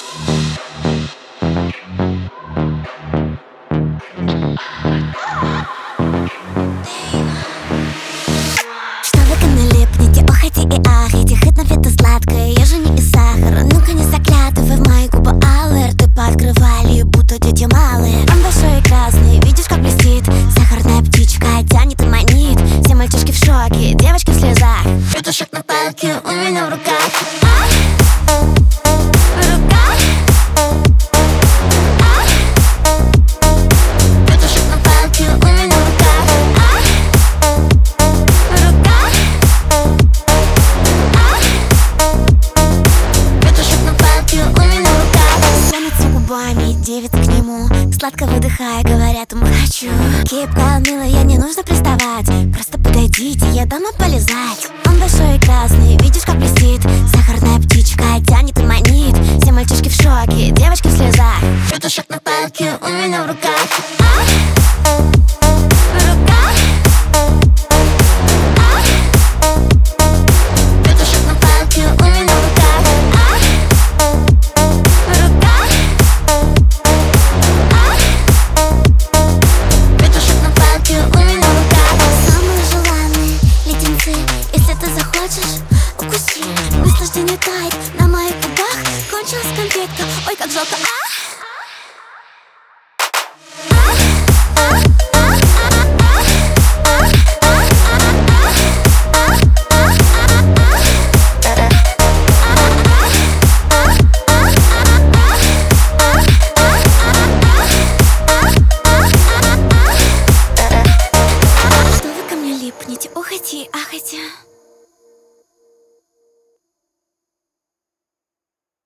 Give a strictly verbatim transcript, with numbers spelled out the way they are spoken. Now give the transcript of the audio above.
Что вы ко мне липнете, охайте и ахайте, хоть на вид и сладкое, я же не из сахара. Ну-ка не заглядывай в мои губы алые, рты пооткрывали, будто дети малые. Он большой и красный, видишь, как блестит, сахарная птичка тянет и манит. Все мальчишки в шоке, девочки в слезах. Петушок на палке у меня в руках. А? В руках. А? Петушок на палке у меня в руках. А? В руках. А? Петушок на палке у меня в руках. Тянется губами, девица к нему, сладко выдыхая, говорят ему хочу. Кипка, милая, не нужно приставать, просто подойдите, я дам вам полизать. Он большой и красный, видишь, как блестит, сахарная птичка тянет и манит. Все мальчишки в шоке, девочки в слезах. Петушок на палке у меня в руках. А? В руках. А? Петушок на палке у меня в руках. А? В руках. А? Петушок на палке у меня в руках. Самые желанные леденцы, если ты захочешь, укуси. Наслаждение тает на моих губах. Кончилась конфетка, ой, как жалко, а?